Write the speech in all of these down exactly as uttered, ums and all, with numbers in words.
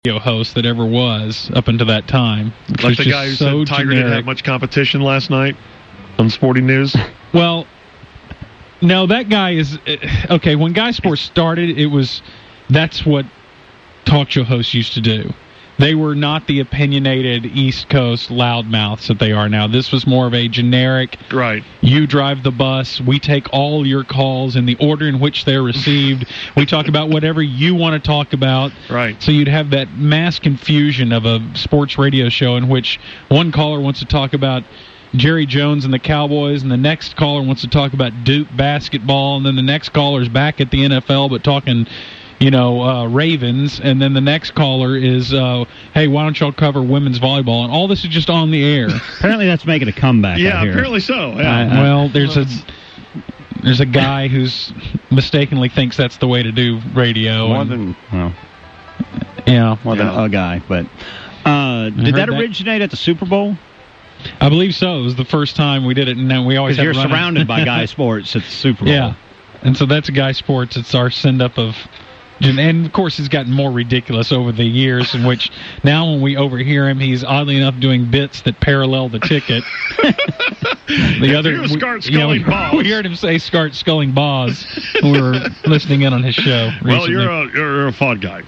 host that ever was up until that time. Like the guy who so said Tiger generic. didn't have much competition last night on Sporting News. Well, no, that guy is okay. When Guy Sports started, it was that's what talk show hosts used to do. They were not the opinionated East Coast loudmouths that they are now. This was more of a generic, right. You drive the bus, we take all your calls in the order in which they're received. We talk about whatever you want to talk about. Right. So you'd have that mass confusion of a sports radio show in which one caller wants to talk about Jerry Jones and the Cowboys, and the next caller wants to talk about Duke basketball, and then the next caller's back at the N F L but talking, you know, uh, Ravens, and then the next caller is, uh, hey, why don't y'all cover women's volleyball? And all this is just on the air. Apparently that's making a comeback. Yeah, out here. apparently so. Yeah. I, I, well, there's a there's a guy who's mistakenly thinks that's the way to do radio. More and, than, well, yeah, more yeah. than a guy. But uh, did that, that originate at the Super Bowl? I believe so. It was the first time we did it, and then we always have you're running. surrounded by Guy Sports at the Super Bowl. Yeah, and so that's Guy Sports. It's our send-up of... And, of course, it's gotten more ridiculous over the years in which now when we overhear him, he's oddly enough doing bits that parallel the ticket. the other, you start we, you know, sculling balls. We heard him say start sculling balls when we were listening in on his show recently. Well, you're a, you're a fun guy.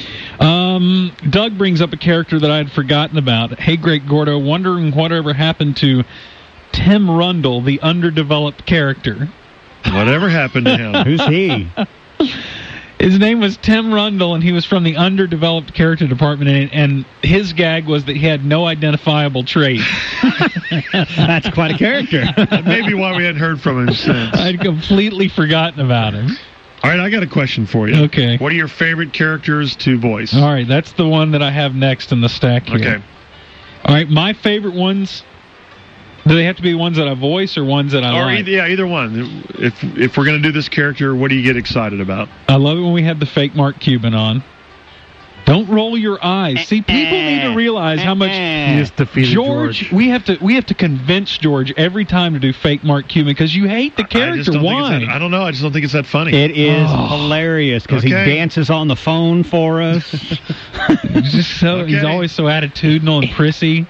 Um, Doug brings up a character that I had forgotten about. Hey, Great Gordo, wondering whatever happened to Tim Rundle, the underdeveloped character. Whatever happened to him? Who's he? His name was Tim Rundle, and he was from the underdeveloped character department, and, and his gag was that he had no identifiable trait. That's quite a character. That may be why we hadn't heard from him since. I'd completely forgotten about him. All right, I got a question for you. Okay. What are your favorite characters to voice? All right, that's the one that I have next in the stack here. Okay. All right, my favorite ones, do they have to be ones that I voice or ones that I or like? Either, yeah, either one. If if we're going to do this character, what do you get excited about? I love it when we had the fake Mark Cuban on. Don't roll your eyes. See, people need to realize how much He just defeated George, George. We have to we have to convince George every time to do fake Mark Cuban because you hate the I just character. don't Why? Think it's that, I don't know. I just don't think it's that funny. It is Oh. hilarious because Okay. he dances on the phone for us. He's just so Okay. he's always so attitudinal and prissy.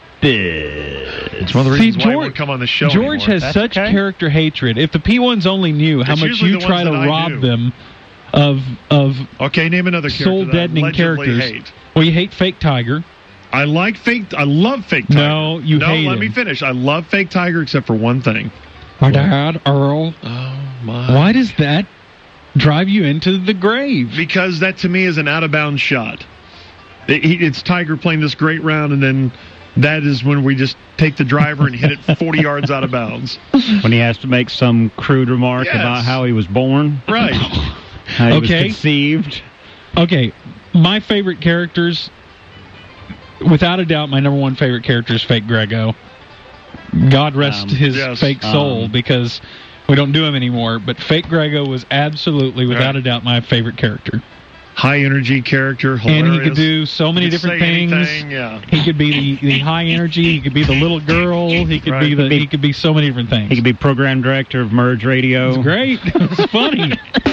It's one of the See, reasons why he George, won't come on the show George anymore. has That's such okay. character hatred. If the P ones only knew how It's much usually you the try ones to that I rob do. them of of Okay, name another character soul that I deadening allegedly characters. hate. Well, you hate fake Tiger. I like fake. I love fake Tiger. No, you no, hate let him. me finish. I love fake Tiger except for one thing. Our dad, Earl. Oh my! Why does that drive you into the grave? Because that to me is an out of bounds shot. It, he, it's Tiger playing this great round, and then that is when we just take the driver and hit it forty yards out of bounds. When he has to make some crude remark Yes. about how he was born, Right. how he Okay. was conceived. Okay, my favorite characters, without a doubt, my number one favorite character is Fake Grego. God rest Um, his yes. fake soul Um, because we don't do him anymore. But Fake Grego was absolutely, without Right. a doubt, my favorite character. High energy character, hilarious. And he could do so many He could different say things. anything, yeah. He could be the, the high energy. He could be the little girl. He could Right. be the. He could be so many different things. He could be program director of Merge Radio. It's great. It's funny.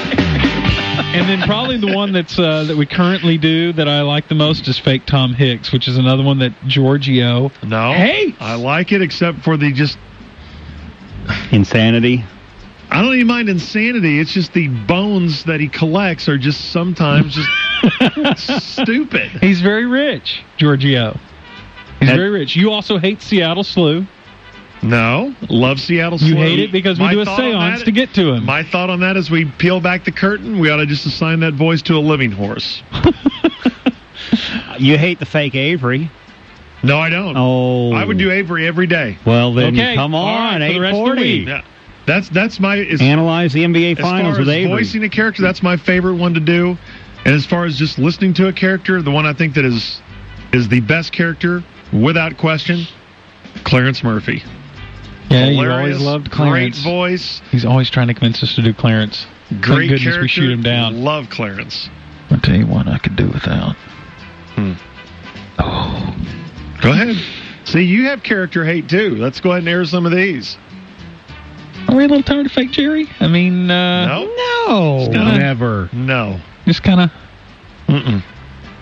And then probably the one that's uh, that we currently do that I like the most is Fake Tom Hicks, which is another one that Giorgio No, hates. I like it except for the just. Insanity. I don't even mind insanity. It's just the bones that he collects are just sometimes just stupid. He's very rich, Giorgio. He's That- very rich. You also hate Seattle Slew. No, love Seattle. You Slew. hate it because we My do a thought on seance that- to get to him. My thought on that is we peel back the curtain. We ought to just assign that voice to a living horse. You hate the fake Avery. No, I don't. Oh. I would do Avery every day. Well, then Okay, come all on, right, for the rest of the eight forty. week. Yeah, that's that's my. As, Analyze the N B A as Finals far with as Avery. voicing a character, that's my favorite one to do. And as far as just listening to a character, the one I think that is is the best character, without question, Clarence Murphy. Yeah, you Hilarious, always loved Clarence. Great voice. He's always trying to convince us to do Clarence. Great Thank goodness character. we shoot him down. Love Clarence. I'll tell you one I could do without. Hmm. Oh. Go ahead. See, you have character hate too. Let's go ahead and air some of these. Are we a little tired of Fake Jerry? I mean, uh... No. No, kinda- never. No. Just kind of... Mm-mm.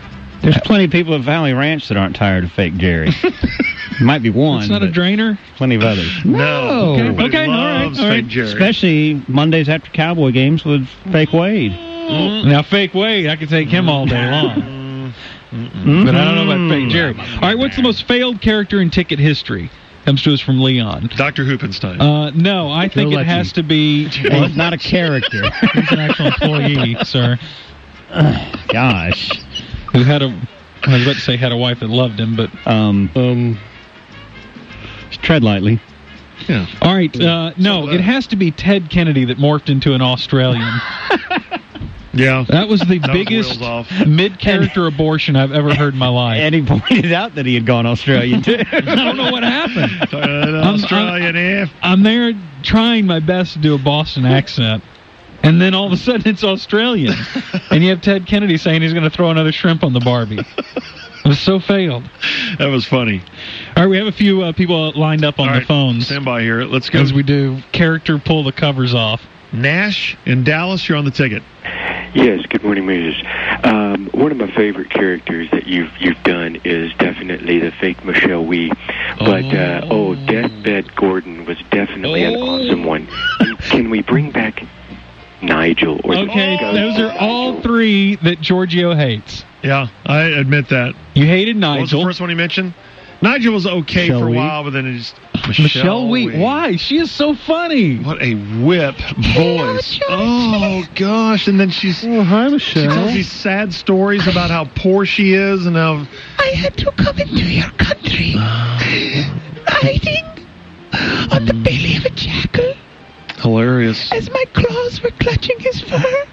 There's plenty of people at Valley Ranch that aren't tired of fake Jerry. Might be one. It's not a drainer? Plenty of others. No. Okay, okay, all right, loves all right. fake Jerry. Especially Mondays after Cowboy games with fake Wade. Mm. Now, fake Wade, I could take him all day long. Mm-mm. But I don't know about fake Jerry. All right, what's the most failed character in ticket history? Comes to us from Leon. Doctor Hoopenstein. Uh, no, I think it has to be... Well, it's not a character. He's an actual employee, sir. Gosh. Who had a... I was about to say had a wife that loved him, but... Um, um, tread lightly. Yeah. All right, uh, no, it has to be Ted Kennedy that morphed into an Australian. Yeah. That was the That was biggest wheels off. mid-character abortion I've ever heard in my life. And he pointed out that he had gone Australian, too. I don't know what happened. An I'm- Australian I'm, F. I'm there trying my best to do a Boston accent, and then all of a sudden it's Australian. And you have Ted Kennedy saying he's going to throw another shrimp on the Barbie. It was so failed. That was funny. All right, we have a few uh, people lined up on All the right, phones. Stand by here. Let's go. As we do character pull the covers off. Nash in Dallas, you're on the ticket. Yes, good morning, Moses. Um, one of my favorite characters that you've you've done is definitely the fake Michelle Wee. But, uh, oh, Deathbed Gordon was definitely an Oh. awesome one. And can we bring back Nigel? Or Okay, the those are all Nigel? three that Giorgio hates. Yeah, I admit that. You hated What was the Nigel. first one he mentioned? Nigel was okay Michelle for a Wee? while, but then it just... Michelle Wheat. Why? She is so funny. What a whip voice. Oh, gosh. And then she's... Oh, hi, She tells these sad stories about how poor she is and how... I had to come into your country, hiding on the belly of a jackal Hilarious. as my claws were clutching his fur.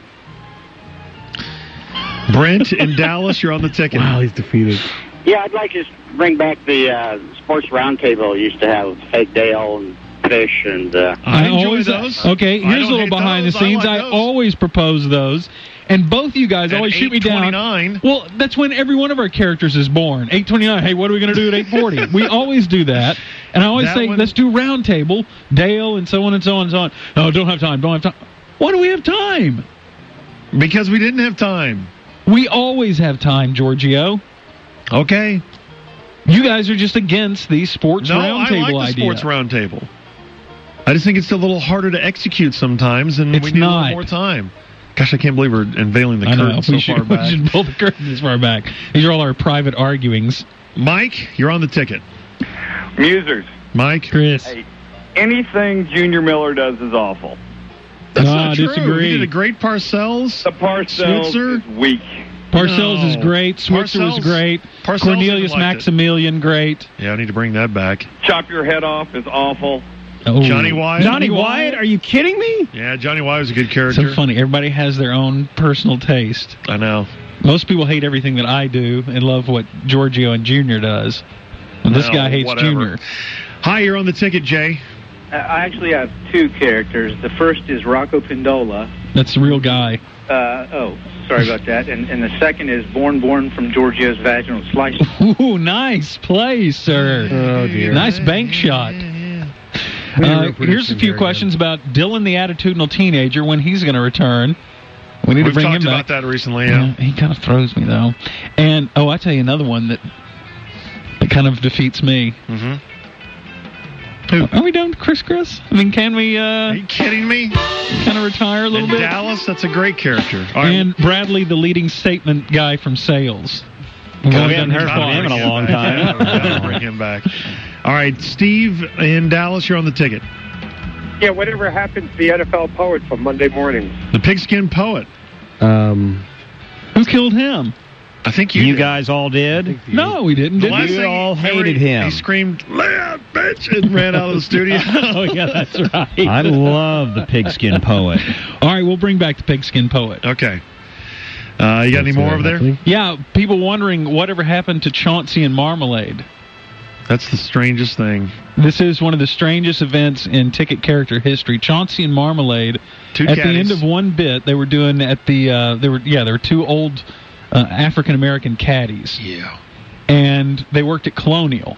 Brent in Dallas, you're on the ticket. Wow, he's defeated. Yeah, I'd like to bring back the uh, sports roundtable you used to have with Fake Dale and Fish and. Uh, I enjoy always, those. Okay, I here's a don't little hate behind those. the scenes. I I, like those. always propose those, and both you guys At always shoot me down. eight twenty-nine. Well, that's when every one of our characters is born. eight twenty-nine. Hey, what are we going to do at eight forty? We always do that, and I always That say, one- let's do round table, Dale, and so on and so on and so on. No, don't have time. Don't have time. Why do we have time? Because we didn't have time. We always have time, Giorgio. Okay. You guys are just against the sports No, I roundtable like the idea. sports roundtable. I just think it's a little harder to execute sometimes, and It's we need a not. little more time. Gosh, I can't believe we're unveiling the I curtain know. so we, should, far we back. should pull the curtain this far back. These are all our private arguings. Mike, you're on the ticket. Musers. Mike? Chris. Hey, anything Junior Miller does is awful. That's No, not I true. disagree. He did a great Parcells. The Parcells Switzer? is weak. Parcells No. is great. Switzer was Parcells- great. Parcells Cornelius even liked it. Maximilian, great. Yeah, I need to bring that back. Chop your head off is awful. Oh. Johnny Wyatt? Johnny Wyatt? Are you kidding me? Yeah, Johnny Wyatt was a good character. So funny. Everybody has their own personal taste. I know. Most people hate everything that I do and love what Giorgio and Junior does. And this No, guy hates whatever. Junior. Hi, you're on the ticket, Jay. I actually have two characters. The first is Rocco Pindola. That's the real guy. Uh, oh, sorry about that. And, and the second is Born Born from Giorgio's Vaginal Slice. Ooh, nice play, sir. Oh, dear. Nice bank shot. Uh, here's a few questions about Dylan the attitudinal teenager, when he's going to return. We need We've to bring talked him about back. that recently, yeah. Yeah, he kind of throws me, though. And, oh, I tell you another one that, that kind of defeats me. Mm-hmm. Are we done with Chris Chris? I mean, can we uh, Are you kidding me? kind of retire a little In bit? Dallas, that's a great character. All right, And Bradley, the leading statement guy from sales. We we haven't haven't done heard his from part. him in a Bring long back. time. Gotta bring him back. All right, Steve in Dallas, you're on the ticket. Yeah, whatever happened to the N F L poet from Monday mornings? The Pigskin Poet. Um, Who killed him? I think you you did. guys all did? No, we didn't. The Did last we? You thing all he- hated remember he- him. He screamed, "Lay out, bitch!" and ran out of the studio. Oh, yeah, that's right. I love the Pigskin Poet. All right, we'll bring back the Pigskin Poet. Okay. Uh, you got any more over there? Yeah, people wondering whatever happened to Chauncey and Marmalade. That's the strangest thing. This is one of the strangest events in ticket character history. Chauncey and Marmalade, Two at the caddies. end of one bit, they were doing at the, uh, they were yeah, there were two old uh, African-American caddies. Yeah. And they worked at Colonial.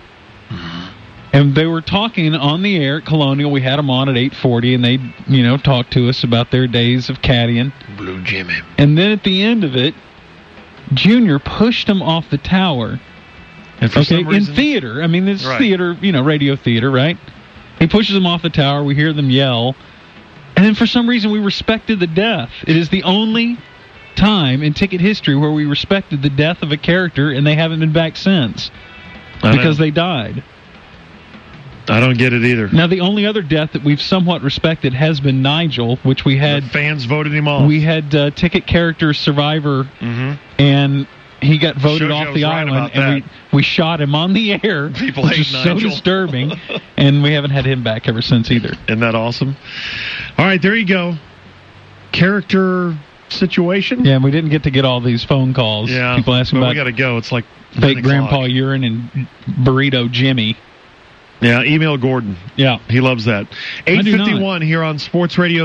And they were talking on the air at Colonial. We had them on at eight forty, and they, you know, talked to us about their days of caddying. Blue Jimmy. And then at the end of it, Junior pushed him off the tower. And for okay, some reason, in theater. I mean, this Right. theater, you know, radio theater, right? He pushes him off the tower. We hear them yell. And then for some reason, we respected the death. It is the only time in ticket history where we respected the death of a character, and they haven't been back since I because know. they died. I don't get it either. Now, the only other death that we've somewhat respected has been Nigel, which we had. The fans voted him off. We had uh, ticket character survivor, mm-hmm. and he got voted Shojo's off the right island, about and we, that. we shot him on the air, People which hate is so Nigel. disturbing, and we haven't had him back ever since either. Isn't that awesome? All right, there you go. Character situation. Yeah, and we didn't get to get all these phone calls. Yeah, People asking but about we got to go. It's like fake nine Grandpa o'clock. Urine and Burrito Jimmy. Yeah, email Gordon. Yeah. He loves that. I do eight not. fifty-one here on Sports Radio